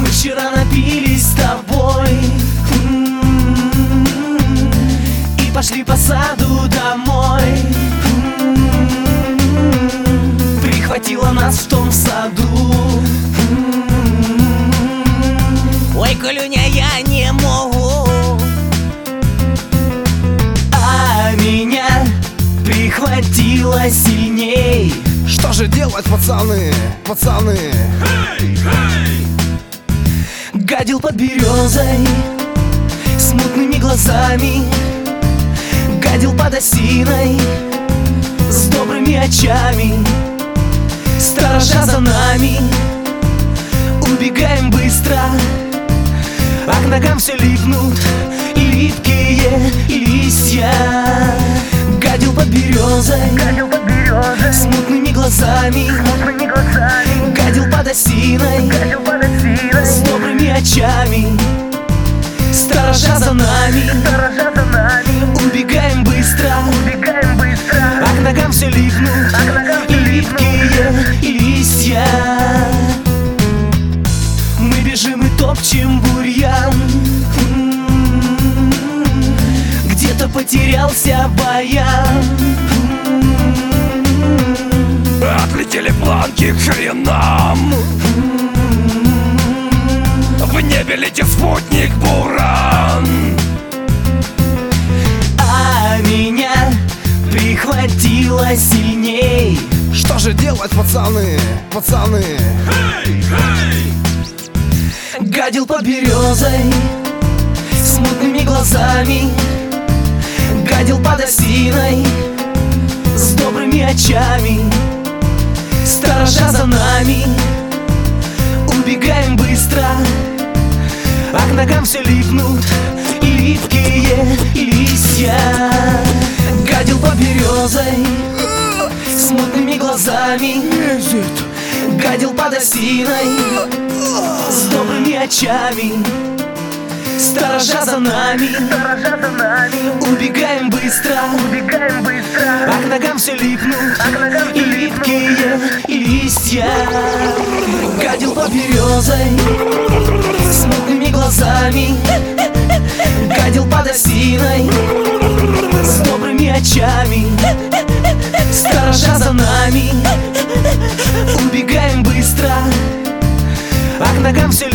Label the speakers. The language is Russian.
Speaker 1: вчера напились с тобой и пошли по саду домой. Прихватила нас в том саду.
Speaker 2: Ой, Колюня, я не могу.
Speaker 1: А меня прихватило сильней.
Speaker 3: Что же делать, пацаны, пацаны?
Speaker 1: Гадил под березой с мутными глазами, гадил под осиной с добрыми очами. Сторожа за нами, убегаем быстро, а к ногам все липнут липкие листья. Гадил под березой с мутными глазами, гадил под осиной с добрыми очами. Сторожа за нами, убегаем быстро, а к ногам все липнут липкие листья. Мы бежим и топчем бурьян, где-то потерялся баян.
Speaker 3: Отлетели планки к хренам, в небе летит спутник Буран.
Speaker 1: А меня прихватило сильней.
Speaker 3: Что же делать, пацаны, пацаны?
Speaker 1: Гадил под березой с мутными глазами, гадил под осиной с добрыми очами. Сторожа за нами, убегаем быстро, а к ногам все липнут липкие листья. Гадил под березой с мутными глазами, гадил под осиной с добрыми очами. Сторожа за нами, убегаем быстро, а к ногам все липнут липкие листья. Гадил под березой с мутными глазами, гадил под осиной с добрыми очами. Сторожа за нами, убегаем быстро, а к ногам все